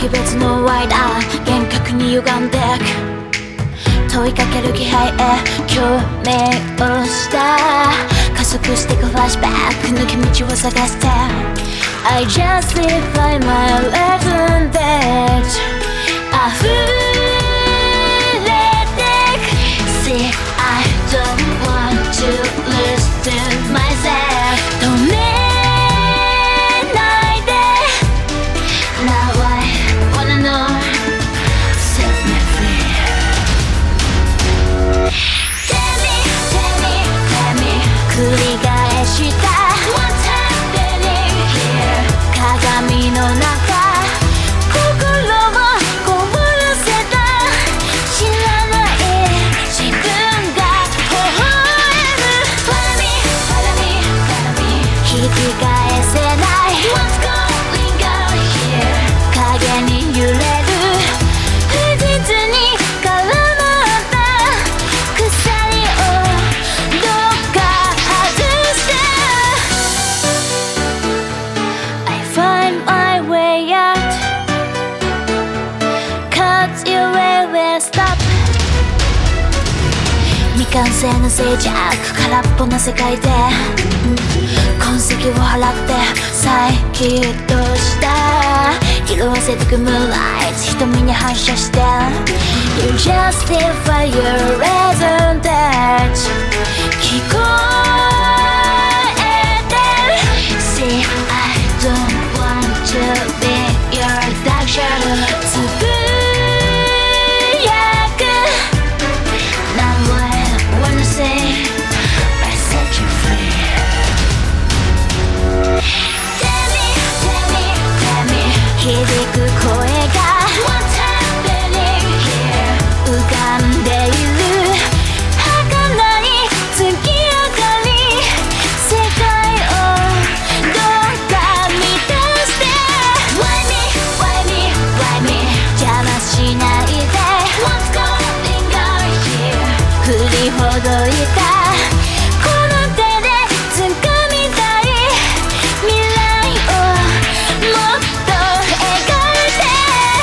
識別のワイダー厳格に歪んでく問いかける気配へ共鳴をした加速してくフラッシュバック抜け道を探して I justify my reason that 溢れてく See I don't want to listen myself 止めないで Now I wanna know Set me free Tell me, tell me, tell me 繰り返したWhat's happening here 鏡の中心を凍らせた知らない自分が微笑む Follow me, follow me, follow me 引き返せない What's going on here 影に揺れる不実に絡まった鎖をどっか外して I find my way out Cause you will stop 未完成の静寂空っぽな世界で痕跡を払って再起動した色あせてくムーンライト瞳に反射して You justify your reason that 聞こえてる See I don't want to be your dark shadow つぶやく Now I wanna say I set you free Tell me, tell me, tell me 響く声が What's happening here 浮かんでいる儚い月明かり世界をどうか満たして Why me, why me, why me 邪魔しないで What's going on here 振りほどいたこの手で掴みたい未来をもっと描いて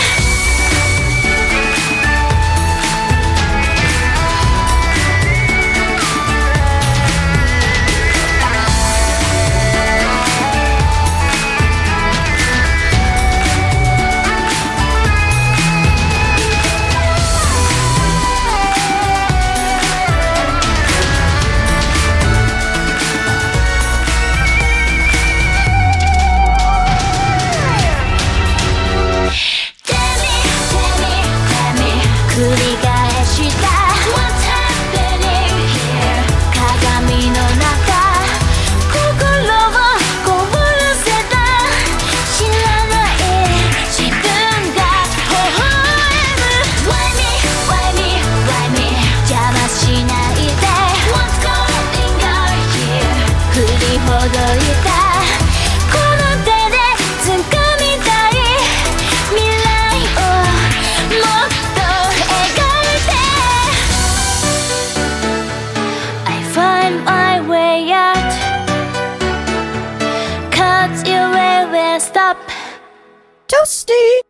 繰り返した What's happening here 鏡の中心を凍らせた知らない自分が微笑む Why me, why me, why me 邪魔しないで What's going on here 振りほどいたこの手で掴みたい未来をもっとFind my way out Cause you will stop Toasty!